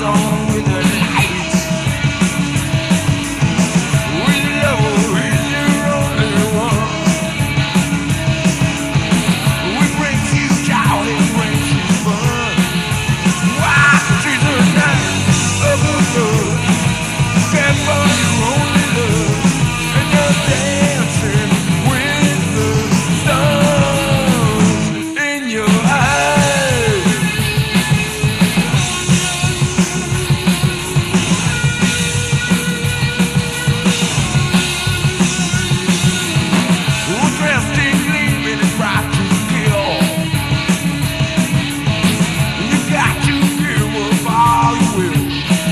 on with the lights. With love is your only one. We bring you joy and bring you fun. Why? She's a night of a love. Stand for your only love. And you're dancing with the stars in your eyes. We're dressed in gleaming and bright to kill. You got to give up all you will.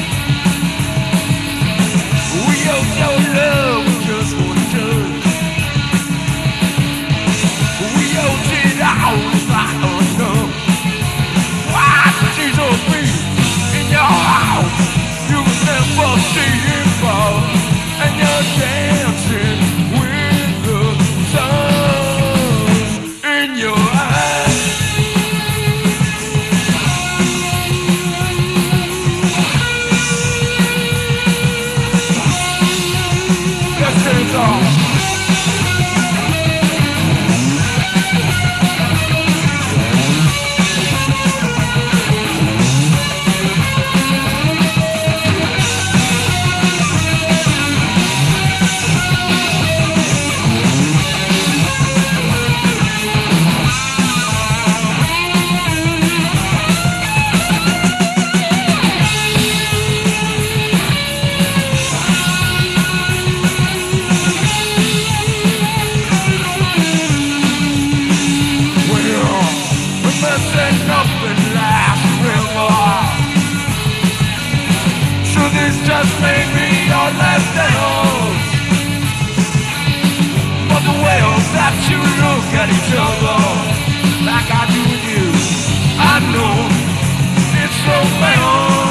We owe your love with just one touch. We owe it all, it's not enough. Why she's a beat in your house? You will never see it fall. And you're dancing with the sun in your eyes. Let's get it on. Nothing lasts forever. So this just may be your last dance. But the way that you look at each other, like I do with you, I know it's so bad.